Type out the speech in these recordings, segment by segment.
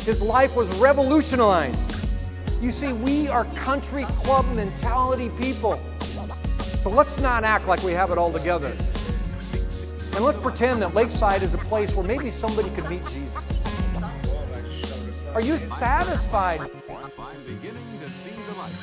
His life was revolutionized. You see, we are country club mentality people. So let's not act like we have it all together. And let's pretend that Lakeside is a place where maybe somebody could meet Jesus. Are you satisfied? I'm beginning to see the light.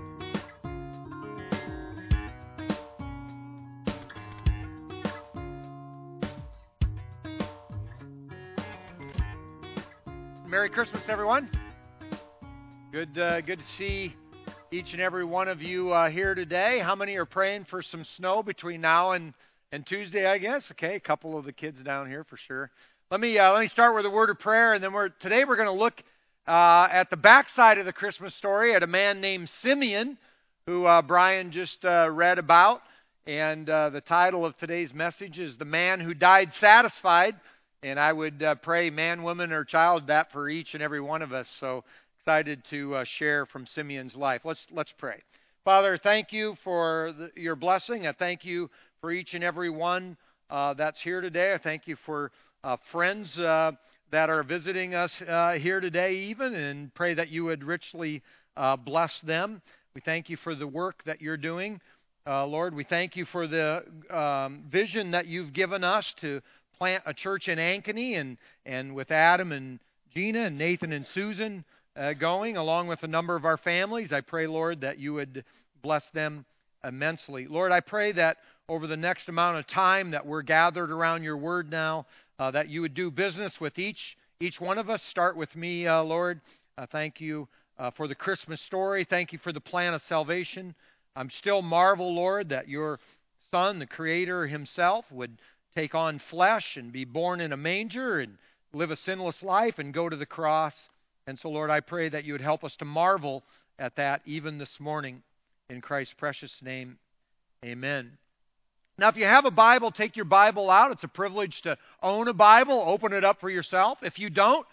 Merry Christmas, everyone. Good to see each and every one of you here today. How many are praying for some snow between now and Tuesday, I guess? Okay, a couple of the kids down here for sure. Let me start with a word of prayer, and then today we're going to look at the backside of the Christmas story at a man named Simeon, who Brian just read about. And the title of today's message is The Man Who Died Satisfied. And I would pray, man, woman, or child, that for each and every one of us. So excited to share from Simeon's life. Let's pray. Father, thank you for your blessing. I thank you for each and every one that's here today. I thank you for friends that are visiting us here today even, and pray that you would richly bless them. We thank you for the work that you're doing. Lord, we thank you for the vision that you've given us to plant a church in Ankeny, and with Adam and Gina and Nathan and Susan going, along with a number of our families. I pray, Lord, that you would bless them immensely. Lord, I pray that over the next amount of time that we're gathered around your word now, that you would do business with each one of us. Start with me, Lord. Thank you for the Christmas story. Thank you for the plan of salvation. I'm still marvel, Lord, that your Son, the Creator himself, would take on flesh and be born in a manger and live a sinless life and go to the cross. And so, Lord, I pray that you would help us to marvel at that even this morning. In Christ's precious name, amen. Now, if you have a Bible, take your Bible out. It's a privilege to own a Bible. Open it up for yourself. If you don't,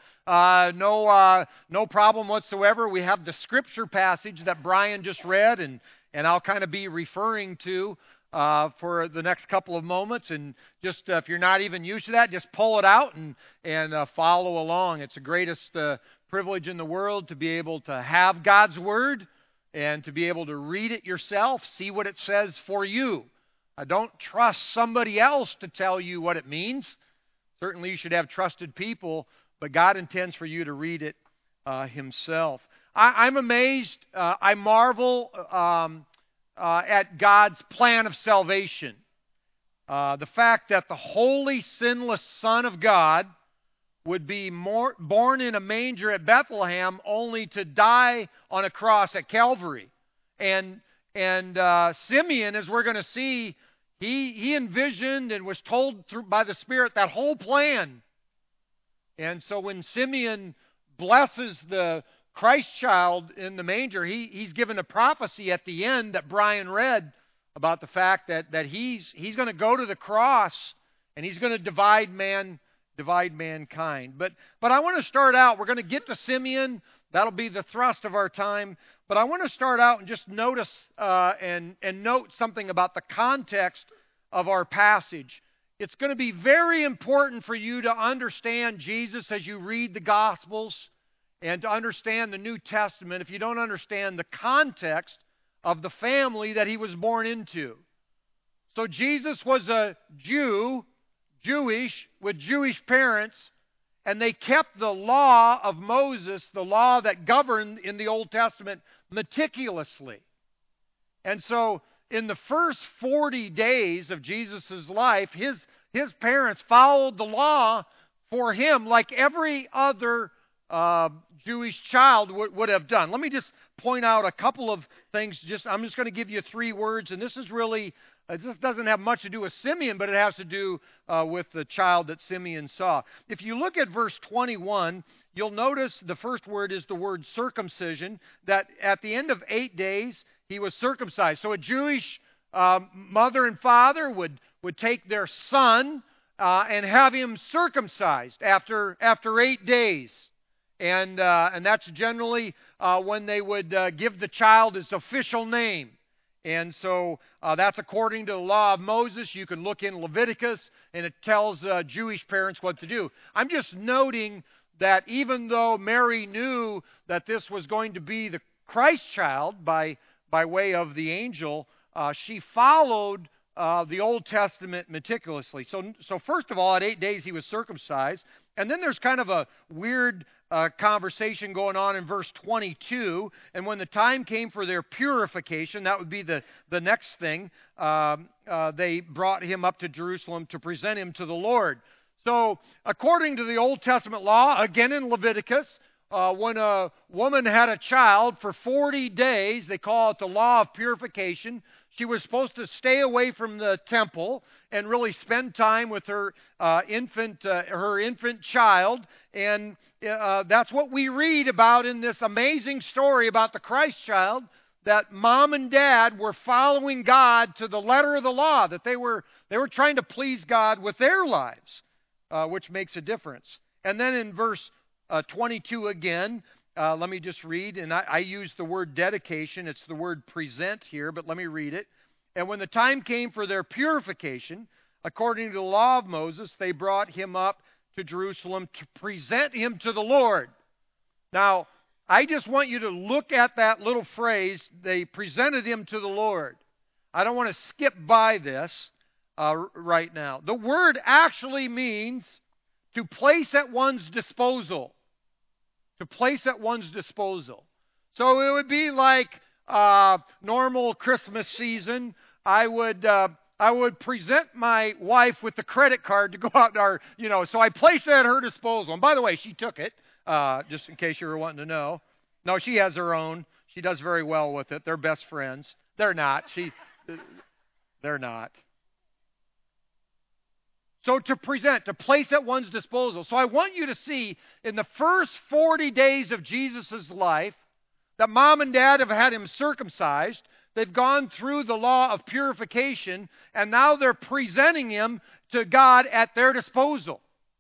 no problem whatsoever. We have the scripture passage that Brian just read, and I'll kind of be referring to for the next couple of moments. And just if you're not even used to that, just pull it out and follow along. It's the greatest privilege in the world to be able to have God's Word and to be able to read it yourself, see what it says for you. Don't trust somebody else to tell you what it means. Certainly you should have trusted people, but God intends for you to read it himself. I'm amazed. I marvel at God's plan of salvation. The fact that the holy, sinless Son of God would be born in a manger at Bethlehem only to die on a cross at Calvary. And Simeon, as we're going to see, he envisioned and was told by the Spirit that whole plan. And so when Simeon blesses the Christ child in the manger, he's given a prophecy at the end that Brian read about the fact that he's going to go to the cross and he's going to divide mankind. But I want to start out, we're going to get to Simeon. That'll be the thrust of our time. But I want to start out and just notice and note something about the context of our passage. It's going to be very important for you to understand Jesus as you read the Gospels and to understand the New Testament if you don't understand the context of the family that he was born into. So Jesus was a Jewish, with Jewish parents, and they kept the law of Moses, the law that governed in the Old Testament, meticulously. And so in the first 40 days of Jesus' life, his parents followed the law for him like every other Jewish child would have done. Let me just point out a couple of things. I'm just going to give you 3 words, and this is really, this doesn't have much to do with Simeon, but it has to do with the child that Simeon saw. If you look at verse 21, you'll notice the first word is the word circumcision, that at the end of 8 days, he was circumcised. So a Jewish mother and father would take their son and have him circumcised after 8 days. And that's generally when they would give the child his official name. And so that's according to the law of Moses. You can look in Leviticus, and it tells Jewish parents what to do. I'm just noting that even though Mary knew that this was going to be the Christ child by way of the angel, she followed the Old Testament meticulously. So first of all, at 8 days he was circumcised. And then there's kind of a weird conversation going on in verse 22. And when the time came for their purification, that would be the next thing, they brought him up to Jerusalem to present him to the Lord. So according to the Old Testament law, again in Leviticus, when a woman had a child for 40 days, they call it the law of purification, she was supposed to stay away from the temple and really spend time with her infant child. And that's what we read about in this amazing story about the Christ child, that mom and dad were following God to the letter of the law, that they were trying to please God with their lives, which makes a difference. And then in verse 22 again, let me just read, and I use the word dedication. It's the word present here, but let me read it. And when the time came for their purification, according to the law of Moses, they brought him up to Jerusalem to present him to the Lord. Now, I just want you to look at that little phrase, they presented him to the Lord. I don't want to skip by this right now. The word actually means to place at one's disposal. To place at one's disposal. So it would be like normal Christmas season. I would present my wife with the credit card to go out so I placed it at her disposal. And by the way, she took it, just in case you were wanting to know. No, she has her own. She does very well with it. They're best friends. They're not. They're not. So to present, to place at one's disposal. So I want you to see in the first 40 days of Jesus' life that mom and dad have had him circumcised. They've gone through the law of purification, and now they're presenting him to God at their disposal.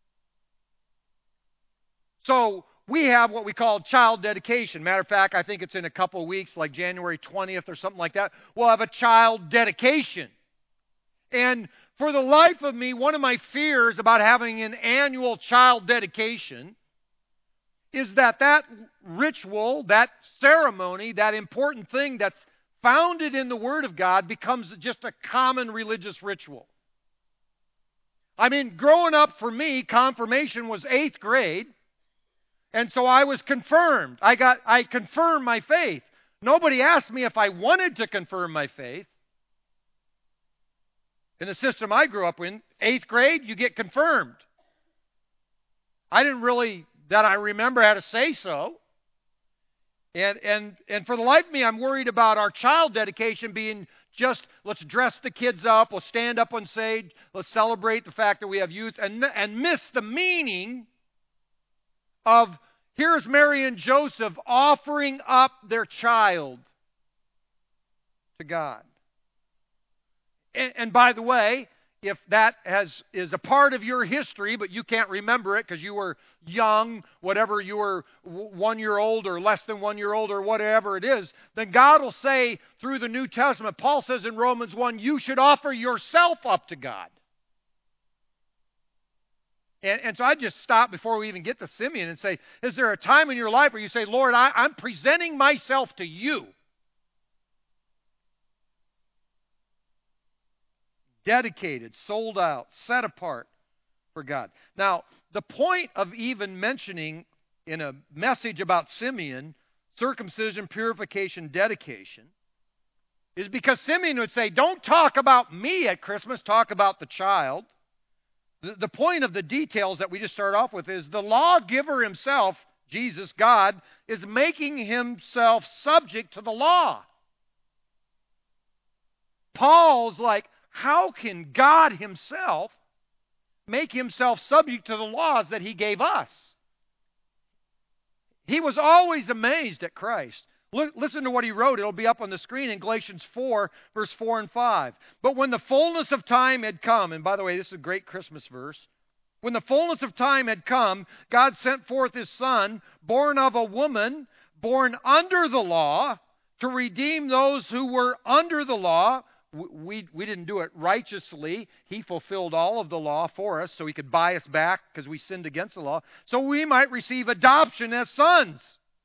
So we have what we call child dedication. Matter of fact, I think it's in a couple of weeks, like January 20th or something like that. We'll have a child dedication. And for the life of me, one of my fears about having an annual child dedication is that ritual, that ceremony, that important thing that's founded in the Word of God becomes just a common religious ritual. I mean, growing up for me, confirmation was 8th grade, and so I was confirmed. I confirmed my faith. Nobody asked me if I wanted to confirm my faith. In the system I grew up in, 8th grade, you get confirmed. I didn't really, that I remember, how to say so. And for the life of me, I'm worried about our child dedication being just, let's dress the kids up, let's stand up on stage, let's celebrate the fact that we have youth, and miss the meaning of, here's Mary and Joseph offering up their child to God. And by the way, if that is a part of your history, but you can't remember it because you were young, whatever, you were 1 year old or less than 1 year old or whatever it is, then God will say through the New Testament, Paul says in Romans 1, you should offer yourself up to God. And so I just stop before we even get to Simeon and say, is there a time in your life where you say, Lord, I'm presenting myself to you? Dedicated, sold out, set apart for God. Now, the point of even mentioning in a message about Simeon, circumcision, purification, dedication, is because Simeon would say, don't talk about me at Christmas, talk about the child. The point of the details that we just started off with is the lawgiver himself, Jesus, God, is making himself subject to the law. Paul's like, how can God himself make himself subject to the laws that he gave us? He was always amazed at Christ. Listen to what he wrote. It'll be up on the screen in Galatians 4, verse 4 and 5. But when the fullness of time had come, and by the way, this is a great Christmas verse. When the fullness of time had come, God sent forth his Son, born of a woman, born under the law, to redeem those who were under the law, we didn't do it righteously. He fulfilled all of the law for us so he could buy us back because we sinned against the law. So we might receive adoption as sons.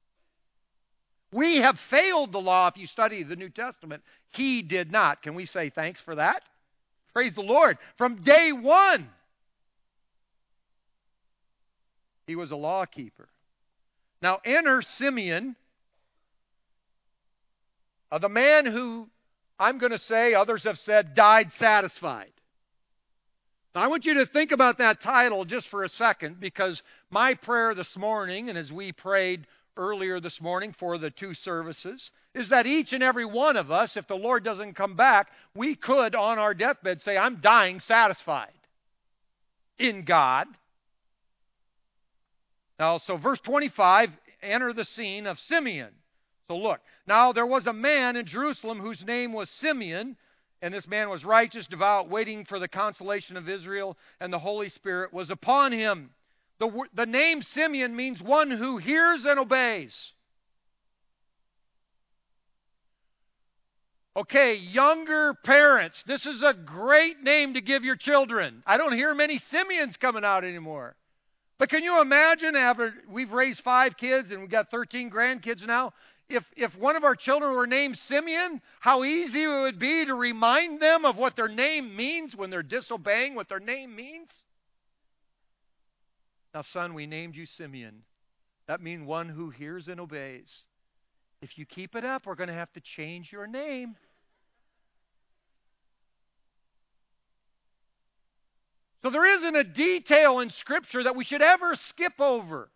We have failed the law if you study the New Testament. He did not. Can we say thanks for that? Praise the Lord. From day one, he was a law keeper. Now enter Simeon, the man who, I'm going to say, others have said, died satisfied. Now I want you to think about that title just for a second, because my prayer this morning, and as we prayed earlier this morning for the 2 services, is that each and every one of us, if the Lord doesn't come back, we could on our deathbed say, I'm dying satisfied in God. Now, so verse 25, enter the scene of Simeon. So look, now there was a man in Jerusalem whose name was Simeon, and this man was righteous, devout, waiting for the consolation of Israel, and the Holy Spirit was upon him. The name Simeon means one who hears and obeys. Okay, younger parents, this is a great name to give your children. I don't hear many Simeons coming out anymore. But can you imagine, after we've raised 5 kids and we've got 13 grandkids now, if one of our children were named Simeon, how easy it would be to remind them of what their name means when they're disobeying what their name means? Now, son, we named you Simeon. That means one who hears and obeys. If you keep it up, we're going to have to change your name. So there isn't a detail in Scripture that we should ever skip over.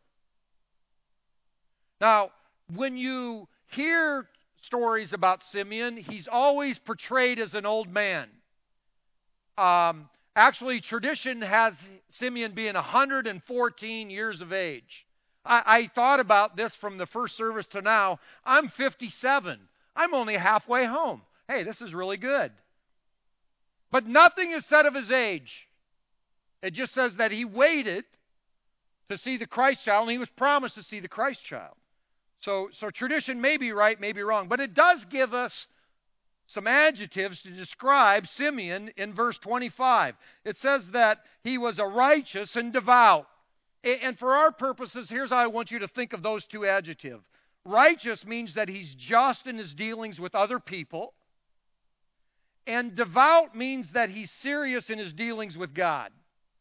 Now, when you hear stories about Simeon, he's always portrayed as an old man. Actually, tradition has Simeon being 114 years of age. I thought about this from the first service to now. I'm 57. I'm only halfway home. Hey, this is really good. But nothing is said of his age. It just says that he waited to see the Christ child, and he was promised to see the Christ child. So tradition may be right, may be wrong, but it does give us some adjectives to describe Simeon in verse 25. It says that he was a righteous and devout. And for our purposes, here's how I want you to think of those 2 adjectives. Righteous means that he's just in his dealings with other people. And devout means that he's serious in his dealings with God.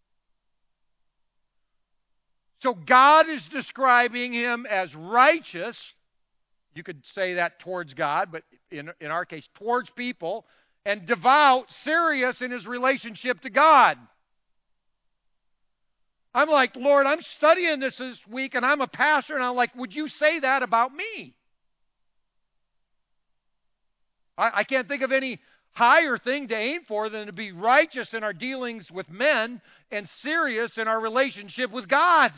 So God is describing him as righteous. You could say that towards God, but in our case, towards people. And devout, serious in his relationship to God. I'm like, Lord, I'm studying this week, and I'm a pastor, and I'm like, would you say that about me? I can't think of any higher thing to aim for than to be righteous in our dealings with men and serious in our relationship with God.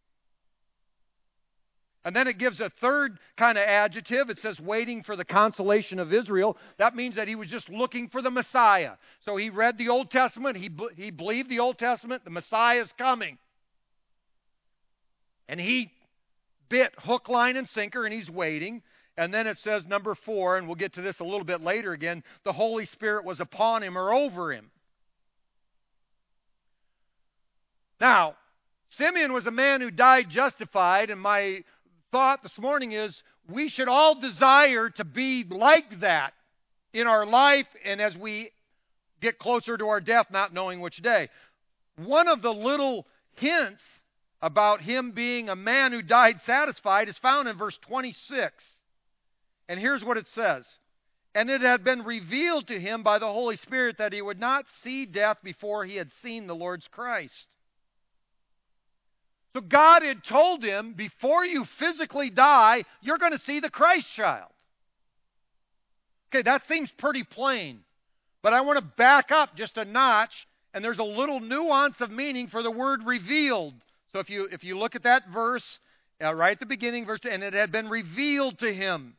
And then it gives a third kind of adjective. It says waiting for the consolation of Israel. That means that he was just looking for the Messiah. So he read the Old Testament. He believed the Old Testament. The Messiah is coming. And he bit hook, line, and sinker, and he's waiting. And then it says, number 4, and we'll get to this a little bit later again, the Holy Spirit was upon him or over him. Now, Simeon was a man who died justified, and my thought this morning is we should all desire to be like that in our life and as we get closer to our death, not knowing which day. One of the little hints about him being a man who died satisfied is found in verse 26. And here's what it says. And it had been revealed to him by the Holy Spirit that he would not see death before he had seen the Lord's Christ. So God had told him, before you physically die, you're going to see the Christ child. Okay, that seems pretty plain. But I want to back up just a notch, and there's a little nuance of meaning for the word revealed. So if you look at that verse, right at the beginning, verse 2, and it had been revealed to him.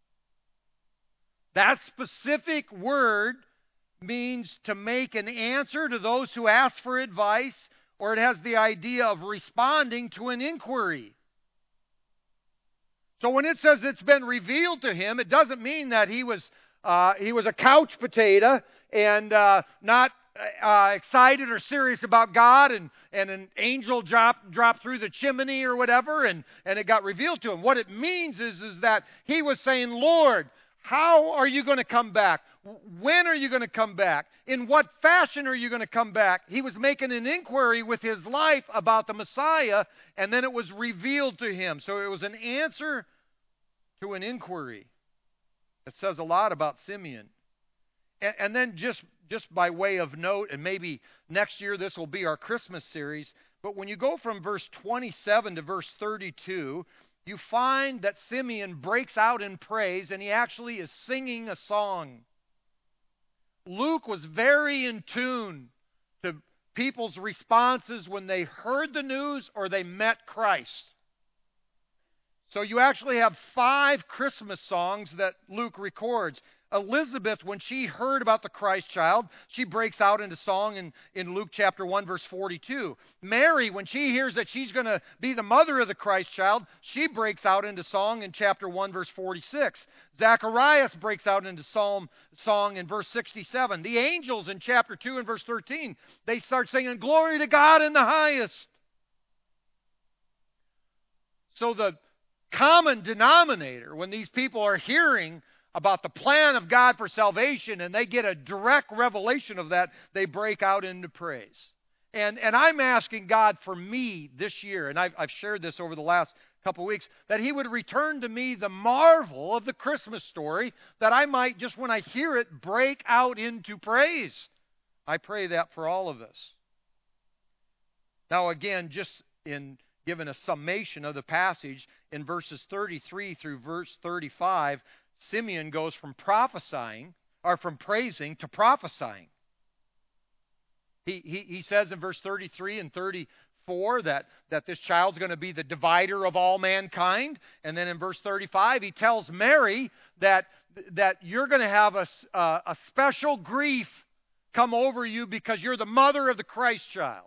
That specific word means to make an answer to those who ask for advice, or it has the idea of responding to an inquiry. So when it says it's been revealed to him, it doesn't mean that he was He was a couch potato and not excited or serious about God, and an angel dropped through the chimney or whatever, and it got revealed to him. What it means is that he was saying, Lord, how are you going to come back? When are you going to come back? In what fashion are you going to come back? He was making an inquiry with his life about the Messiah, and then it was revealed to him. So it was an answer to an inquiry. It says a lot about Simeon. And then just by way of note, and maybe next year this will be our Christmas series, but when you go from verse 27 to verse 32, you find that Simeon breaks out in praise, and he actually is singing a song. Luke was very in tune to people's responses when they heard the news or they met Christ. So you actually have 5 Christmas songs that Luke records. Elizabeth, when she heard about the Christ child, she breaks out into song in Luke chapter 1, verse 42. Mary, when she hears that she's going to be the mother of the Christ child, she breaks out into song in chapter 1, verse 46. Zacharias breaks out into song in verse 67. The angels in chapter 2 and verse 13, they start singing, "Glory to God in the highest." So the common denominator, when these people are hearing about the plan of God for salvation and they get a direct revelation of that, they break out into praise. And I'm asking God for me this year, and I've shared this over the last couple of weeks, that He would return to me the marvel of the Christmas story, that I might, just when I hear it, break out into praise. I pray that for all of us. Now again, just in giving a summation of the passage, in verses 33 through verse 35, Simeon goes from praising to prophesying. He says in verse 33 and 34 that this child's going to be the divider of all mankind. And then in verse 35, he tells Mary that you're going to have a special grief come over you because you're the mother of the Christ child.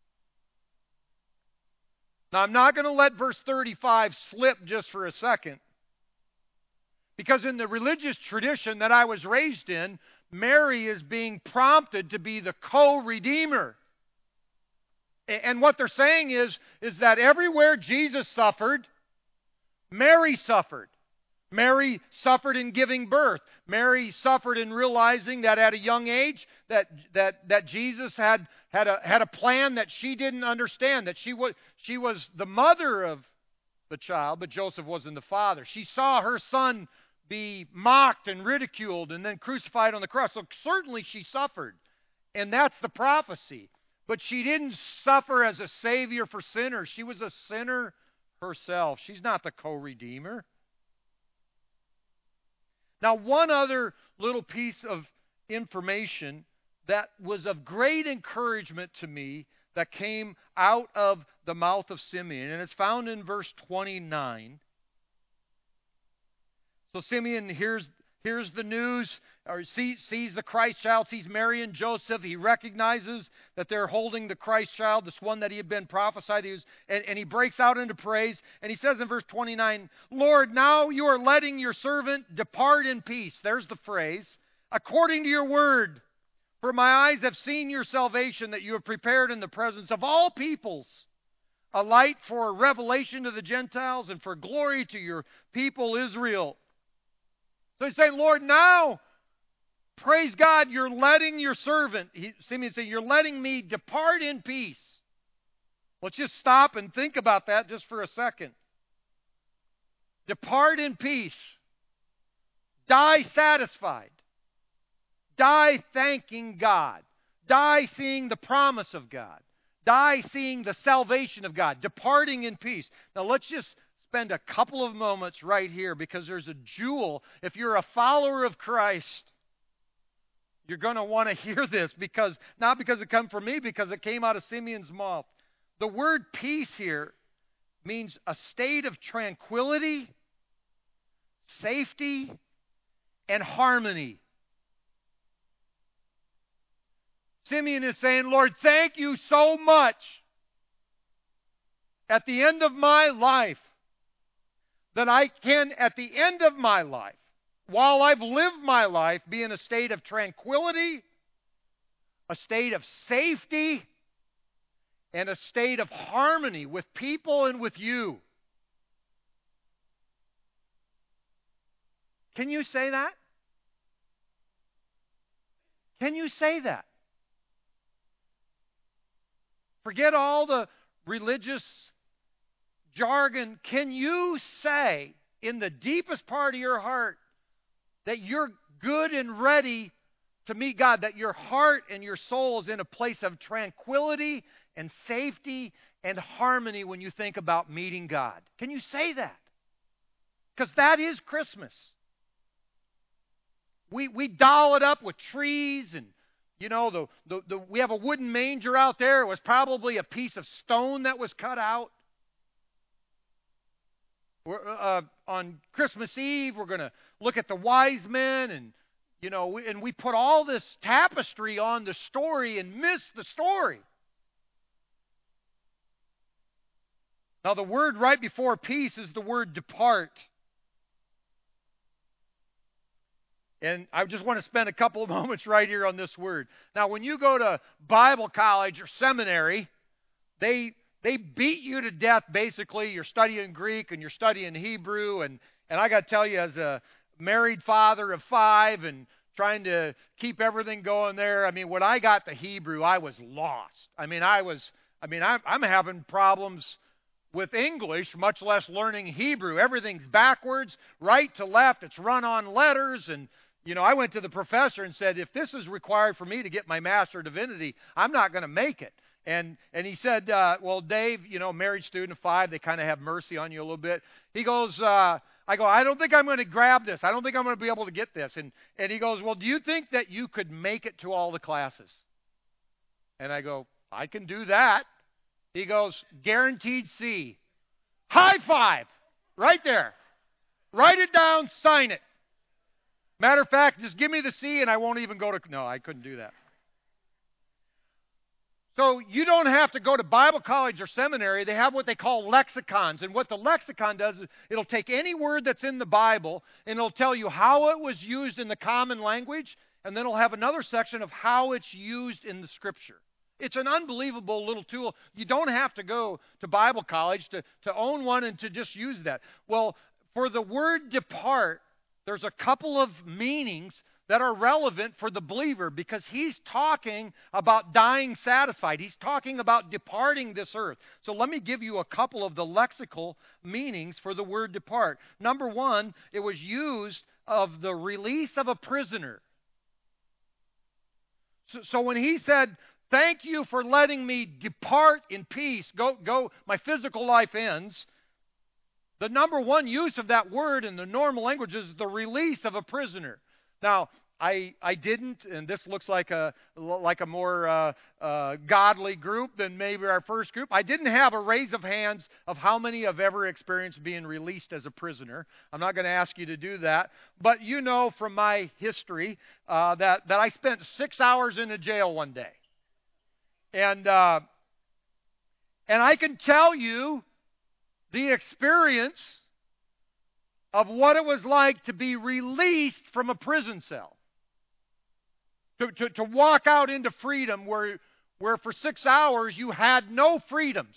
Now, I'm not going to let verse 35 slip just for a second, because in the religious tradition that I was raised in, Mary is being prompted to be the co-redeemer. And what they're saying is that everywhere Jesus suffered, Mary suffered. Mary suffered in giving birth. Mary suffered in realizing that at a young age that Jesus had a plan that she didn't understand, that she was the mother of the child, but Joseph wasn't the father. She saw her son be mocked and ridiculed and then crucified on the cross. So certainly she suffered, and that's the prophecy. But she didn't suffer as a savior for sinners. She was a sinner herself. She's not the co-redeemer. Now, one other little piece of information that was of great encouragement to me that came out of the mouth of Simeon, and it's found in verse 29. So Simeon hears the news, or sees the Christ child, sees Mary and Joseph. He recognizes that they're holding the Christ child, this one that he had been prophesied. And he breaks out into praise. And he says in verse 29, "Lord, now you are letting your servant depart in peace." There's the phrase. "According to your word. For my eyes have seen your salvation that you have prepared in the presence of all peoples, a light for revelation to the Gentiles and for glory to your people Israel." So he's saying, Lord, now, praise God, you're letting your servant, Simeon said, you're letting me depart in peace. Let's just stop and think about that just for a second. Depart in peace. Die satisfied. Die thanking God. Die seeing the promise of God. Die seeing the salvation of God. Departing in peace. Now let's just spend a couple of moments right here, because there's a jewel. If you're a follower of Christ, you're going to want to hear this, not because it came from me, because it came out of Simeon's mouth. The word peace here means a state of tranquility, safety, and harmony. Simeon is saying, Lord, thank you so much. At the end of my life, that I can, at the end of my life, while I've lived my life, be in a state of tranquility, a state of safety, and a state of harmony with people and with you. Can you say that? Can you say that? Forget all the religious jargon. Can you say in the deepest part of your heart that you're good and ready to meet God, that your heart and your soul is in a place of tranquility and safety and harmony when you think about meeting God? Can you say that? Because that is Christmas. We doll it up with trees and, you know, we have a wooden manger out there. It was probably a piece of stone that was cut out. On Christmas Eve, we're going to look at the wise men, and, you know, we put all this tapestry on the story and miss the story. Now, the word right before peace is the word depart. And I just want to spend a couple of moments right here on this word. Now, when you go to Bible college or seminary, they beat you to death, basically. You're studying Greek and you're studying Hebrew. And I got to tell you, as a married father of 5 and trying to keep everything going there, I mean, when I got to Hebrew, I was lost. I'm having problems with English, much less learning Hebrew. Everything's backwards, right to left. It's run on letters. And, you know, I went to the professor and said, if this is required for me to get my Master of Divinity, I'm not going to make it. And he said, well, Dave, you know, married student of 5, they kind of have mercy on you a little bit. He goes, I don't think I'm going to grab this. I don't think I'm going to be able to get this. And he goes, well, do you think that you could make it to all the classes? And I go, I can do that. He goes, guaranteed C. High five. Right there. Write it down, sign it. Matter of fact, just give me the C and I won't even go to... No, I couldn't do that. So you don't have to go to Bible college or seminary. They have what they call lexicons. And what the lexicon does is it'll take any word that's in the Bible and it'll tell you how it was used in the common language, and then it'll have another section of how it's used in the Scripture. It's an unbelievable little tool. You don't have to go to Bible college to own one and to just use that. Well, for the word depart, there's a couple of meanings that are relevant for the believer, because he's talking about dying satisfied. He's talking about departing this earth. So let me give you a couple of the lexical meanings for the word depart. Number one, it was used of the release of a prisoner. So when he said, thank you for letting me depart in peace, go, my physical life ends, the number one use of that word in the normal language is the release of a prisoner. Now, I didn't, and this looks like a more godly group than maybe our first group. I didn't have a raise of hands of how many have ever experienced being released as a prisoner. I'm not going to ask you to do that. But you know from my history that I spent 6 hours in a jail one day. And I can tell you the experience of what it was like to be released from a prison cell. To walk out into freedom where for 6 hours you had no freedoms.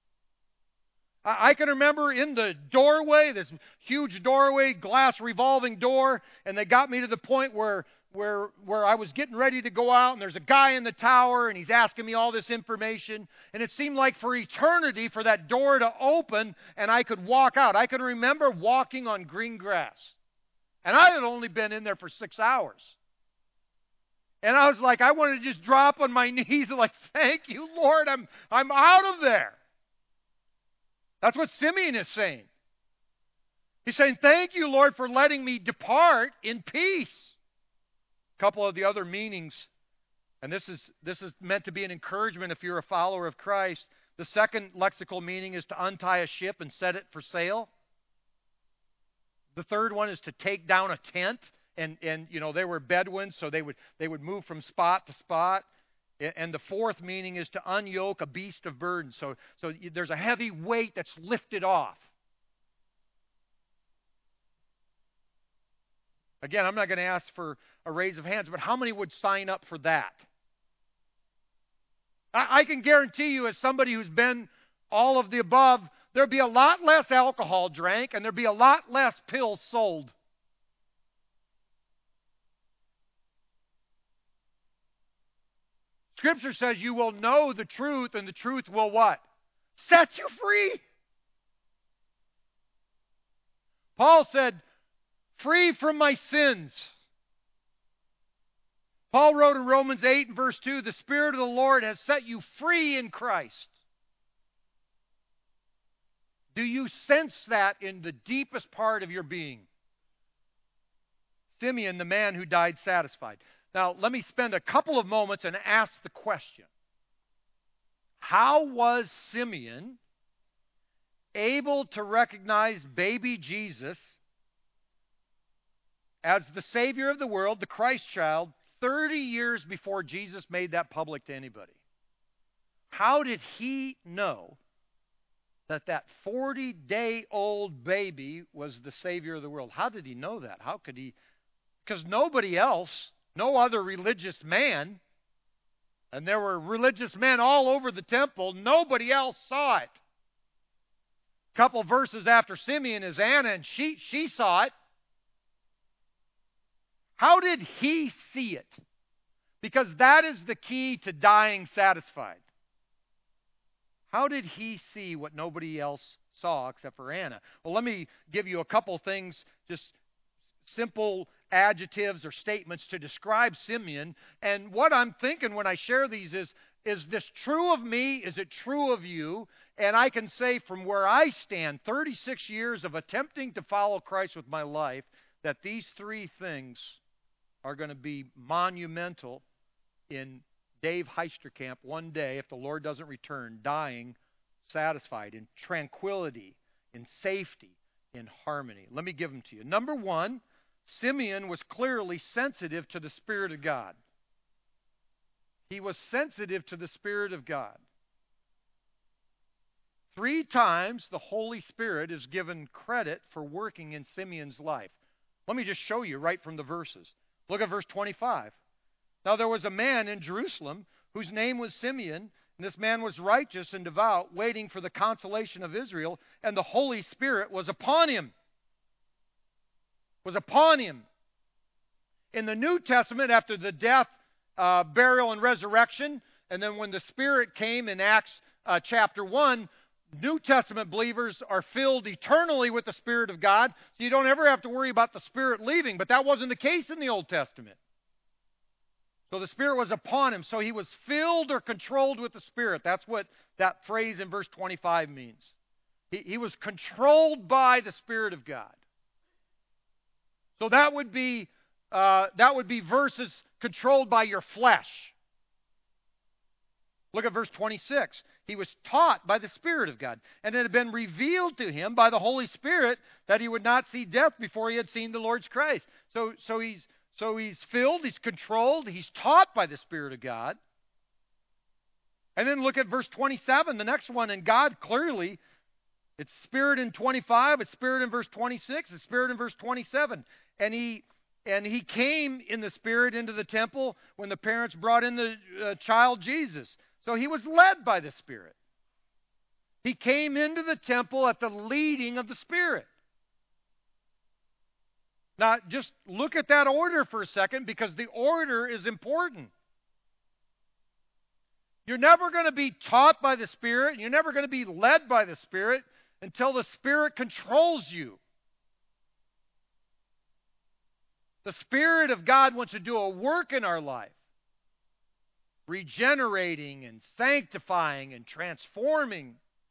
I can remember in the doorway, this huge doorway, glass revolving door, and they got me to the point where I was getting ready to go out, and there's a guy in the tower, and he's asking me all this information, and it seemed like for eternity for that door to open, and I could walk out. I can remember walking on green grass, and I had only been in there for 6 hours. And I was like, I wanted to just drop on my knees and like, thank you, Lord, I'm out of there. That's what Simeon is saying. He's saying, thank you, Lord, for letting me depart in peace. A couple of the other meanings, and this is meant to be an encouragement if you're a follower of Christ. The second lexical meaning is to untie a ship and set it for sail. The third one is to take down a tent. And you know, they were Bedouins, so they would move from spot to spot. And the fourth meaning is to unyoke a beast of burden. So there's a heavy weight that's lifted off. Again, I'm not going to ask for a raise of hands, but how many would sign up for that? I can guarantee you, as somebody who's been all of the above, there'd be a lot less alcohol drank and there'd be a lot less pills sold. Scripture says you will know the truth, and the truth will what? Set you free. Paul said, free from my sins. Paul wrote in Romans 8 and verse 2, the Spirit of the Lord has set you free in Christ. Do you sense that in the deepest part of your being? Simeon, the man who died satisfied. Now, let me spend a couple of moments and ask the question. How was Simeon able to recognize baby Jesus as the Savior of the world, the Christ child, 30 years before Jesus made that public to anybody? How did he know that 40-day-old baby was the Savior of the world? How did he know that? How could he? Because nobody else, no other religious man, and there were religious men all over the temple, nobody else saw it. A couple verses after Simeon is Anna, and she saw it. How did he see it? Because that is the key to dying satisfied. How did he see what nobody else saw except for Anna? Well, let me give you a couple things, just simple adjectives or statements to describe Simeon. And what I'm thinking when I share these is this true of me? Is it true of you? And I can say from where I stand, 36 years of attempting to follow Christ with my life, that these three things are going to be monumental in Dave Heisterkamp one day, if the Lord doesn't return, dying satisfied, in tranquility, in safety, in harmony. Let me give them to you. Number one, Simeon was clearly sensitive to the Spirit of God. He was sensitive to the Spirit of God. 3 times the Holy Spirit is given credit for working in Simeon's life. Let me just show you right from the verses. Look at verse 25. Now there was a man in Jerusalem whose name was Simeon, and this man was righteous and devout, waiting for the consolation of Israel, and the Holy Spirit was upon him. Was upon him. In the New Testament, after the death, burial, and resurrection, and then when the Spirit came in Acts chapter 1, New Testament believers are filled eternally with the Spirit of God, so you don't ever have to worry about the Spirit leaving. But that wasn't the case in the Old Testament. So the Spirit was upon him. So he was filled or controlled with the Spirit. That's what that phrase in verse 25 means. He was controlled by the Spirit of God. So that would be versus controlled by your flesh. Look at verse 26. He was taught by the Spirit of God, and it had been revealed to him by the Holy Spirit that he would not see death before he had seen the Lord's Christ. So he's filled, he's controlled, he's taught by the Spirit of God. And then look at verse 27, the next one. And God clearly, it's Spirit in 25, it's Spirit in verse 26, it's Spirit in verse 27. And he came in the Spirit into the temple when the parents brought in the child Jesus. So he was led by the Spirit. He came into the temple at the leading of the Spirit. Now, just look at that order for a second, because the order is important. You're never going to be taught by the Spirit, and you're never going to be led by the Spirit until the Spirit controls you. The Spirit of God wants to do a work in our life, regenerating and sanctifying and transforming.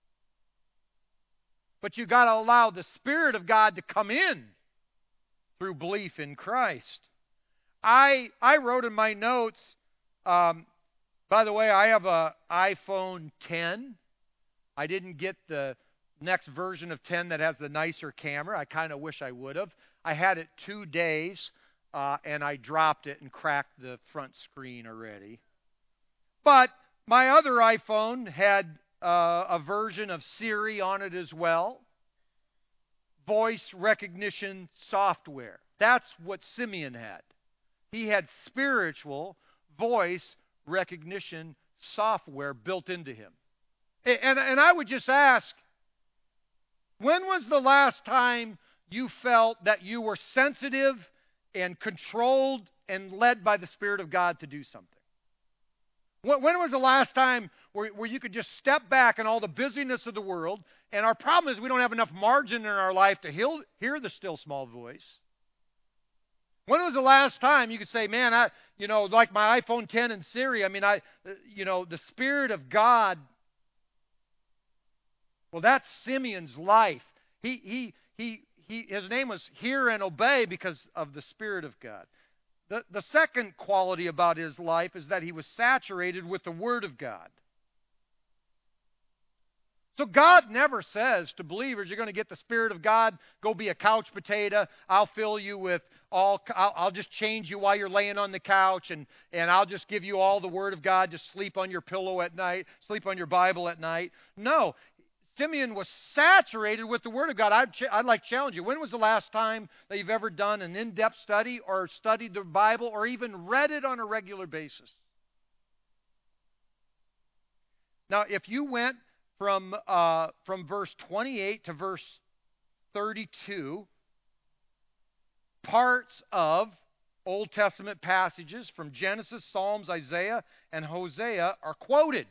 But you've got to allow the Spirit of God to come in through belief in Christ. I wrote in my notes, by the way, I have an iPhone 10. I didn't get the next version of 10 that has the nicer camera. I kind of wish I would have. I had it 2 days, and I dropped it and cracked the front screen already. But my other iPhone had a version of Siri on it as well. Voice recognition software. That's what Simeon had. He had spiritual voice recognition software built into him. And I would just ask, when was the last time you felt that you were sensitive and controlled and led by the Spirit of God to do something? When was the last time where you could just step back in all the busyness of the world? And our problem is we don't have enough margin in our life to hear the still small voice. When was the last time you could say, man, like my iPhone 10 and Siri, the Spirit of God. Well, that's Simeon's life. His name was Hear and Obey because of the Spirit of God. The second quality about his life is that he was saturated with the Word of God. So God never says to believers, you're going to get the Spirit of God, go be a couch potato, I'll fill you with I'll just change you while you're laying on the couch, and I'll just give you all the Word of God, just sleep on your pillow at night, sleep on your Bible at night. No, Simeon was saturated with the Word of God. I'd like to challenge you. When was the last time that you've ever done an in-depth study or studied the Bible or even read it on a regular basis? Now, if you went from verse 28 to verse 32, parts of Old Testament passages from Genesis, Psalms, Isaiah, and Hosea are quoted.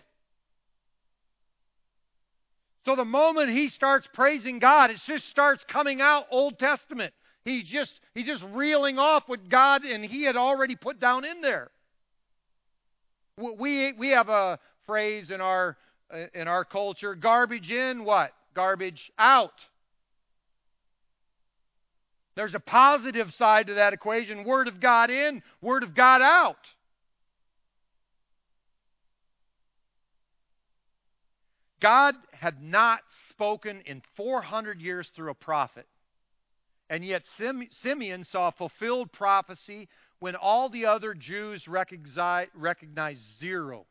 So the moment he starts praising God, it just starts coming out Old Testament. He's just reeling off what God and he had already put down in there. We have a phrase in our culture: garbage in, what? Garbage out. There's a positive side to that equation: Word of God in, Word of God out. God had not spoken in 400 years through a prophet. And yet Simeon saw fulfilled prophecy when all the other Jews recognized zero.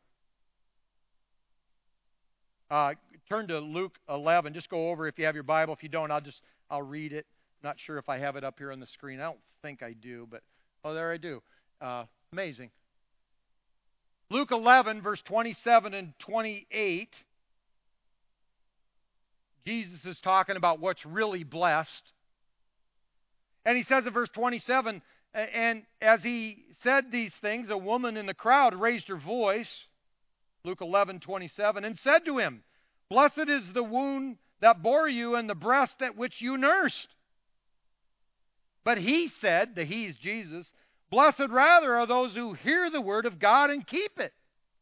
Turn to Luke 11. Just go over if you have your Bible. If you don't, I'll read it. Not sure if I have it up here on the screen. I don't think I do, but there I do. Amazing. Luke 11, verse 27 and 28. Jesus is talking about what's really blessed. And he says in verse 27, and as he said these things, a woman in the crowd raised her voice, Luke 11:27, and said to him, "Blessed is the womb that bore you and the breast at which you nursed." But he said, the he is Jesus, "Blessed rather are those who hear the word of God and keep it."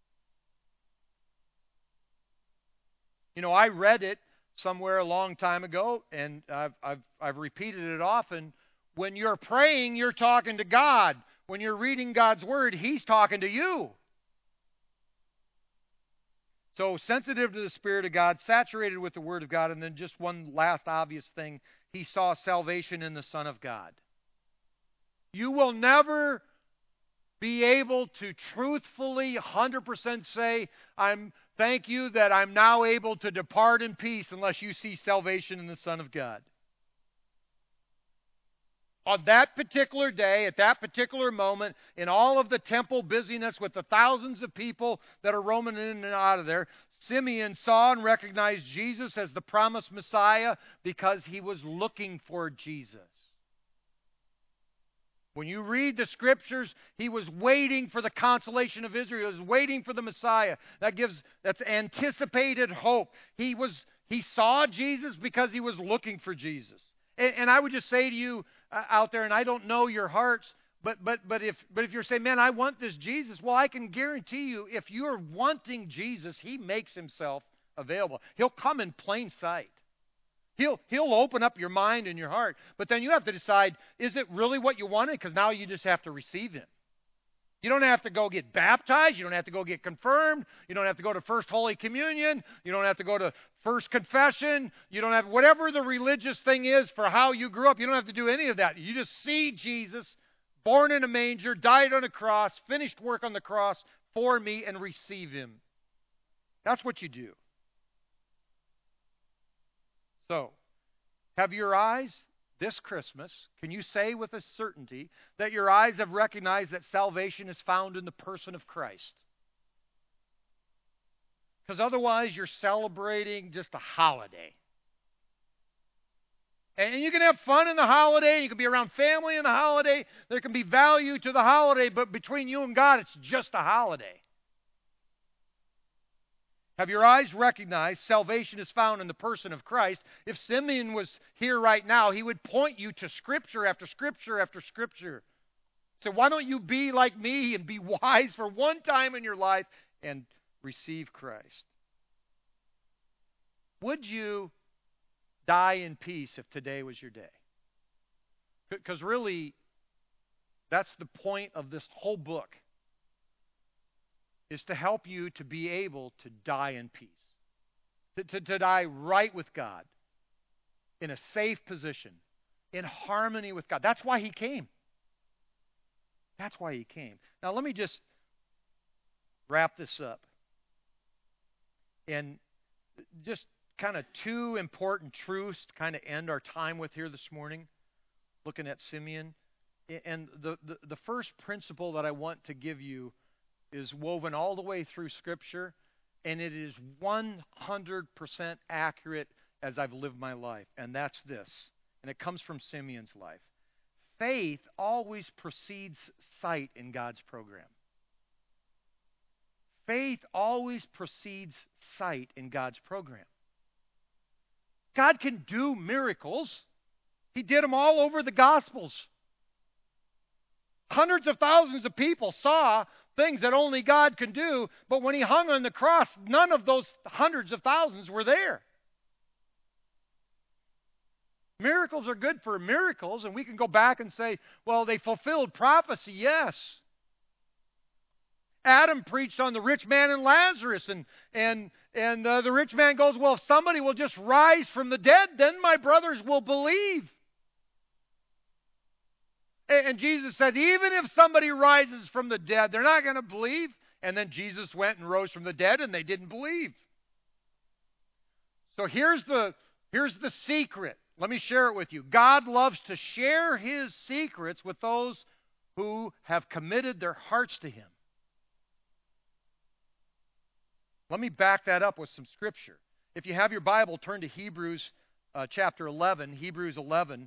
I read it somewhere a long time ago, and I've repeated it often. When you're praying, you're talking to God. When you're reading God's Word, He's talking to you. So sensitive to the Spirit of God, saturated with the Word of God, and then just one last obvious thing, he saw salvation in the Son of God. You will never be able to truthfully 100% say, thank you that I'm now able to depart in peace, unless you see salvation in the Son of God. On that particular day, at that particular moment, in all of the temple busyness with the thousands of people that are roaming in and out of there, Simeon saw and recognized Jesus as the promised Messiah because he was looking for Jesus. When you read the Scriptures, he was waiting for the consolation of Israel. He was waiting for the Messiah. That's anticipated hope. He saw Jesus because he was looking for Jesus. And I would just say to you out there, and I don't know your hearts, but if you're saying, man, I want this Jesus, well, I can guarantee you, if you're wanting Jesus, he makes himself available. He'll come in plain sight. He'll open up your mind and your heart. But then you have to decide, is it really what you wanted? Because now you just have to receive him. You don't have to go get baptized. You don't have to go get confirmed. You don't have to go to First Holy Communion. You don't have to go to First Confession. You don't have whatever the religious thing is for how you grew up. You don't have to do any of that. You just see Jesus, born in a manger, died on a cross, finished work on the cross for me, and receive him. That's what you do. So, have your eyes this Christmas, can you say with a certainty that your eyes have recognized that salvation is found in the person of Christ? Because otherwise you're celebrating just a holiday. And you can have fun in the holiday. You can be around family in the holiday. There can be value to the holiday, but between you and God, it's just a holiday. Have your eyes recognized salvation is found in the person of Christ? If Simeon was here right now, he would point you to Scripture after Scripture after Scripture. So why don't you be like me and be wise for one time in your life and receive Christ? Would you die in peace if today was your day? Because really, that's the point of this whole book, is to help you to be able to die in peace, to die right with God, in a safe position, in harmony with God. That's why He came. That's why He came. Now let me just wrap this up. And just kind of two important truths to kind of end our time with here this morning, looking at Simeon. And the first principle that I want to give you is woven all the way through Scripture, and it is 100% accurate as I've lived my life, and that's this. And it comes from Simeon's life. Faith always precedes sight in God's program. Faith always precedes sight in God's program. God can do miracles. He did them all over the Gospels. Hundreds of thousands of people saw things that only God can do, but when He hung on the cross, none of those hundreds of thousands were there. Miracles are good for miracles, and we can go back and say, well, they fulfilled prophecy, yes. Adam preached on the rich man and Lazarus, and the rich man goes, well, if somebody will just rise from the dead, then my brothers will believe. And Jesus said, even if somebody rises from the dead, they're not going to believe. And then Jesus went and rose from the dead, and they didn't believe. So here's the secret. Let me share it with you. God loves to share His secrets with those who have committed their hearts to Him. Let me back that up with some Scripture. If you have your Bible, turn to Hebrews chapter 11. Hebrews 11.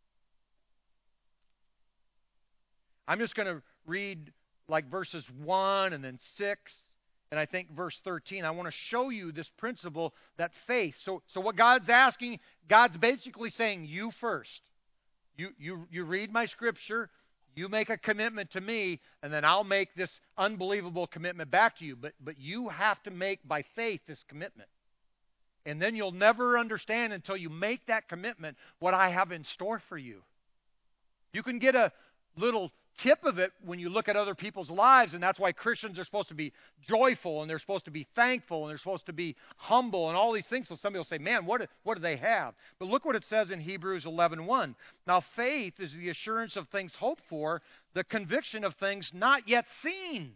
I'm just going to read like verses 1 and then 6, and I think verse 13. I want to show you this principle that faith. So what God's asking, God's basically saying, you first. You read my Scripture, you make a commitment to me, and then I'll make this unbelievable commitment back to you. But you have to make by faith this commitment. And then you'll never understand until you make that commitment what I have in store for you. You can get a little tip of it when you look at other people's lives, and that's why Christians are supposed to be joyful, and they're supposed to be thankful, and they're supposed to be humble, and all these things. So somebody will say, man, what do they have? But look what it says in Hebrews 11:1. Now faith is the assurance of things hoped for, the conviction of things not yet seen.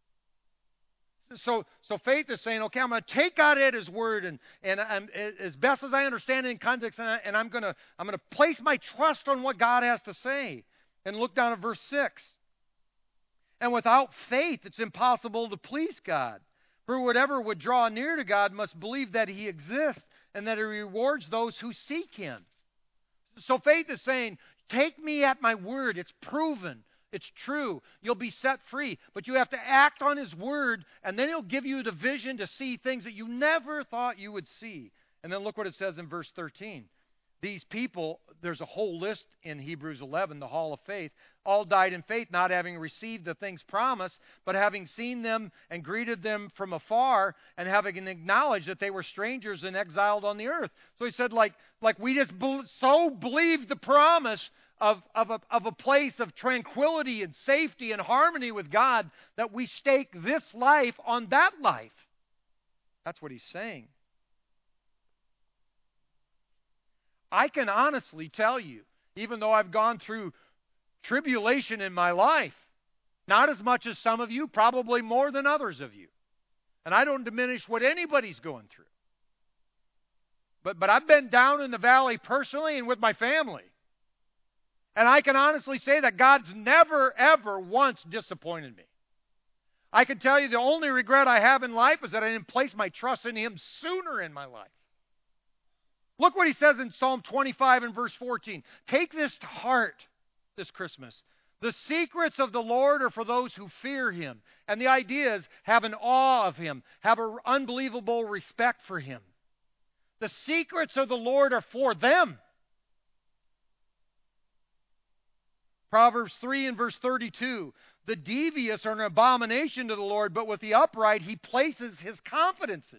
So faith is saying, okay, I'm going to take God at His word, and as best as I understand it in context, and I'm going to place my trust on what God has to say. And look down at verse 6. And without faith, it's impossible to please God. For whatever would draw near to God must believe that He exists and that He rewards those who seek Him. So faith is saying, take me at my word. It's proven. It's true. You'll be set free. But you have to act on His word, and then He'll give you the vision to see things that you never thought you would see. And then look what it says in verse 13. These people, there's a whole list in Hebrews 11, the hall of faith, all died in faith, not having received the things promised, but having seen them and greeted them from afar, and having acknowledged that they were strangers and exiled on the earth. So he said, like we just so believed the promise of a place of tranquility and safety and harmony with God that we stake this life on that life. That's what he's saying. I can honestly tell you, even though I've gone through tribulation in my life, not as much as some of you, probably more than others of you. And I don't diminish what anybody's going through. But I've been down in the valley personally and with my family. And I can honestly say that God's never, ever once disappointed me. I can tell you the only regret I have in life is that I didn't place my trust in Him sooner in my life. Look what He says in Psalm 25 and verse 14. Take this to heart this Christmas. The secrets of the Lord are for those who fear Him. And the idea is have an awe of Him. Have an unbelievable respect for Him. The secrets of the Lord are for them. Proverbs 3 and verse 32. The devious are an abomination to the Lord, but with the upright He places His confidences.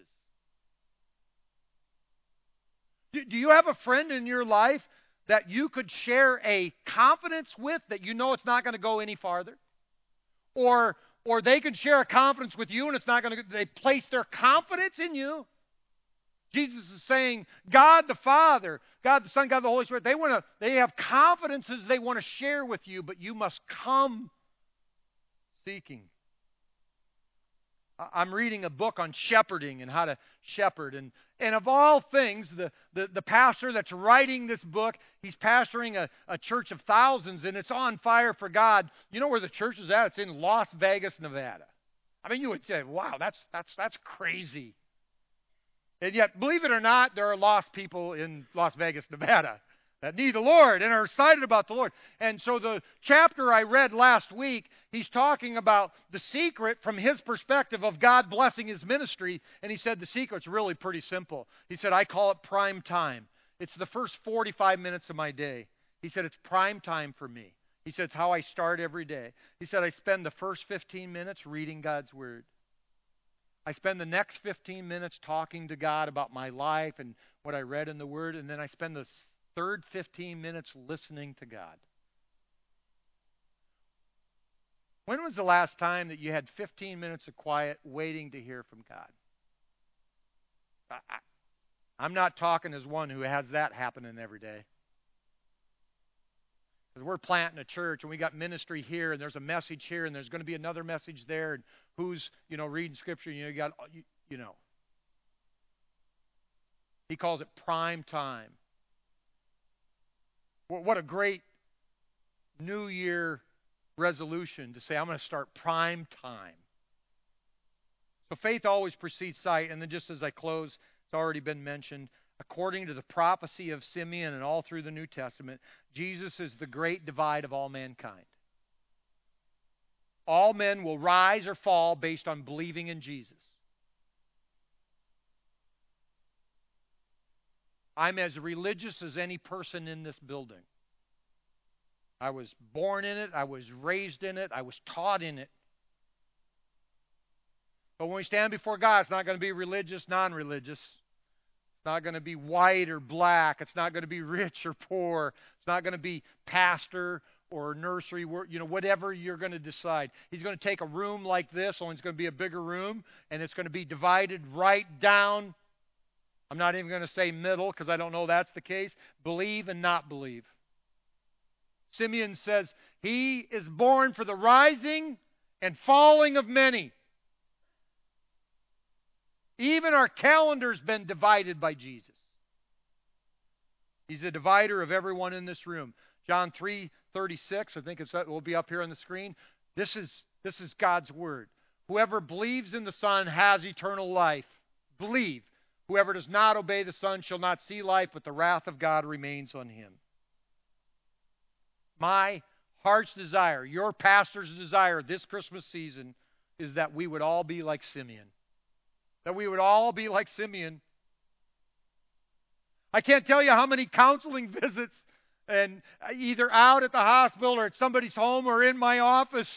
Do you have a friend in your life that you could share a confidence with that you know it's not going to go any farther? Or they could share a confidence with you and it's not going to, they place their confidence in you? Jesus is saying, God the Father, God the Son, God the Holy Spirit, they have confidences they want to share with you, but you must come seeking. I'm reading a book on shepherding and how to shepherd. And of all things, the pastor that's writing this book, he's pastoring a church of thousands, and it's on fire for God. You know where the church is at? It's in Las Vegas, Nevada. I mean, you would say, wow, that's crazy. And yet, believe it or not, there are lost people in Las Vegas, Nevada that need the Lord and are excited about the Lord. And so the chapter I read last week, he's talking about the secret from his perspective of God blessing his ministry. And he said the secret's really pretty simple. He said, I call it prime time. It's the first 45 minutes of my day. He said, it's prime time for me. He said, it's how I start every day. He said, I spend the first 15 minutes reading God's Word. I spend the next 15 minutes talking to God about my life and what I read in the Word. And then I spend the third 15 minutes listening to God. When was the last time that you had 15 minutes of quiet waiting to hear from God? I'm not talking as one who has that happening every day. Because we're planting a church and we got ministry here and there's a message here and there's going to be another message there, and who's, reading Scripture, you got. He calls it prime time. What a great New Year resolution to say, I'm going to start prime time. So faith always precedes sight. And then just as I close, it's already been mentioned, according to the prophecy of Simeon and all through the New Testament, Jesus is the great divide of all mankind. All men will rise or fall based on believing in Jesus. I'm as religious as any person in this building. I was born in it. I was raised in it. I was taught in it. But when we stand before God, it's not going to be religious, non-religious. It's not going to be white or black. It's not going to be rich or poor. It's not going to be pastor or nursery, whatever you're going to decide. He's going to take a room like this, only it's going to be a bigger room, and it's going to be divided right down. I'm not even going to say middle because I don't know that's the case. Believe and not believe. Simeon says, He is born for the rising and falling of many. Even our calendar's been divided by Jesus. He's a divider of everyone in this room. John 3:36, I think it will be up here on the screen. This is God's Word. Whoever believes in the Son has eternal life. Believe. Whoever does not obey the Son shall not see life, but the wrath of God remains on him. My heart's desire, your pastor's desire this Christmas season is that we would all be like Simeon. That we would all be like Simeon. I can't tell you how many counseling visits, and either out at the hospital or at somebody's home or in my office,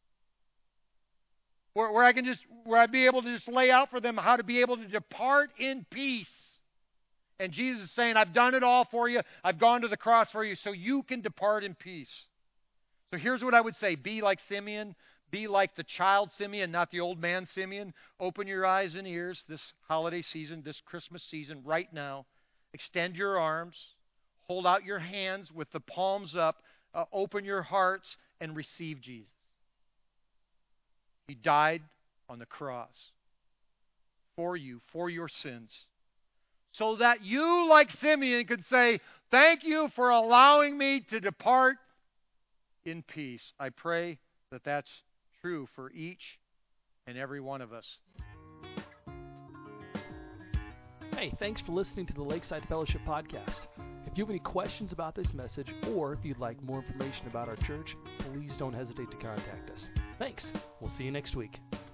where I'd be able to just lay out for them how to be able to depart in peace. And Jesus is saying, I've done it all for you. I've gone to the cross for you so you can depart in peace. So here's what I would say. Be like Simeon. Be like the child Simeon, not the old man Simeon. Open your eyes and ears this holiday season, this Christmas season, right now. Extend your arms. Hold out your hands with the palms up. Open your hearts and receive Jesus. He died on the cross for you, for your sins, so that you, like Simeon, could say, thank you for allowing me to depart in peace. I pray that that's true for each and every one of us. Hey, thanks for listening to the Lakeside Fellowship Podcast. If you have any questions about this message, or if you'd like more information about our church, please don't hesitate to contact us. Thanks. We'll see you next week.